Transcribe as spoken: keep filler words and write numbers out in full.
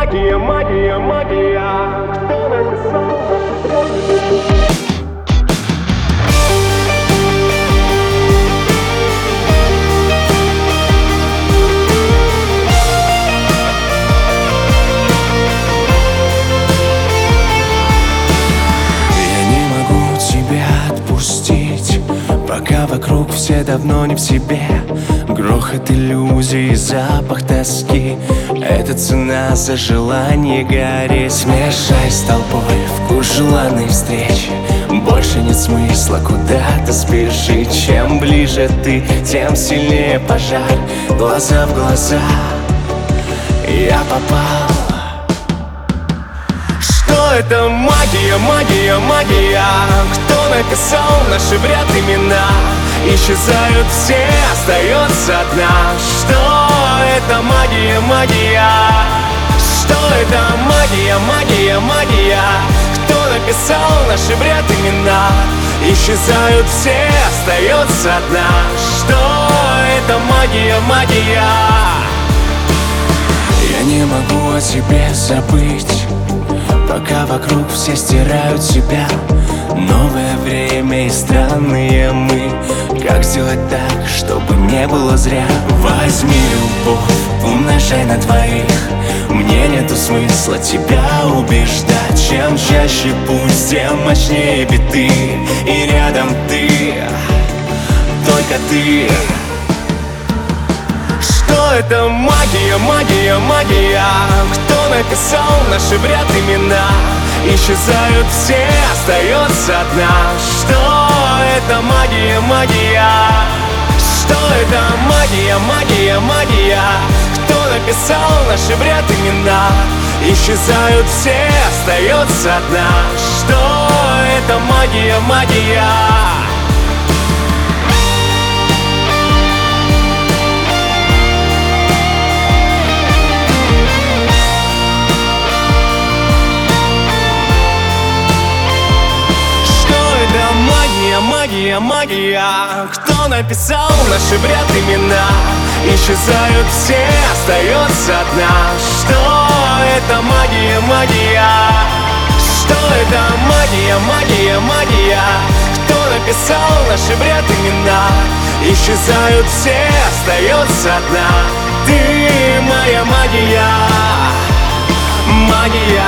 магия, магия, магия. Кто написал наши песни? Пока вокруг все давно не в себе. Грохот иллюзий, запах тоски — это цена за желание гореть. Смешай с толпой вкус желанной встречи. Больше нет смысла куда-то спешить. Чем ближе ты, тем сильнее пожар. Глаза в глаза я попал. Что это магия, магия, магия? Кто написал наши в ряд имена? Исчезают все, остается одна. Что это магия, магия? Что это магия, магия, магия? Кто написал наши в ряд имена? Исчезают все, остается одна. Что это магия, магия? Я не могу о тебе забыть, пока вокруг все стирают себя. Новое время и странные мы. Как сделать так, чтобы не было зря? Возьми любовь, умножай на двоих. Мне нету смысла тебя убеждать. Чем чаще пусть, тем мощнее биты. И рядом ты, только ты. Что это магия, магия, магия? Кто написал наши в ряд имена? Исчезают все, остается одна. Что это магия, магия? Что это магия, магия, магия? Кто написал наши в ряд имена? Исчезают все, остается одна. Что это магия, магия? Магия, магия, кто написал наши в ряд имена? Исчезают все, остается одна. Что это магия, магия? Что это магия, магия, магия? Кто написал наши в ряд имена? Исчезают все, остается одна. Ты моя магия, магия.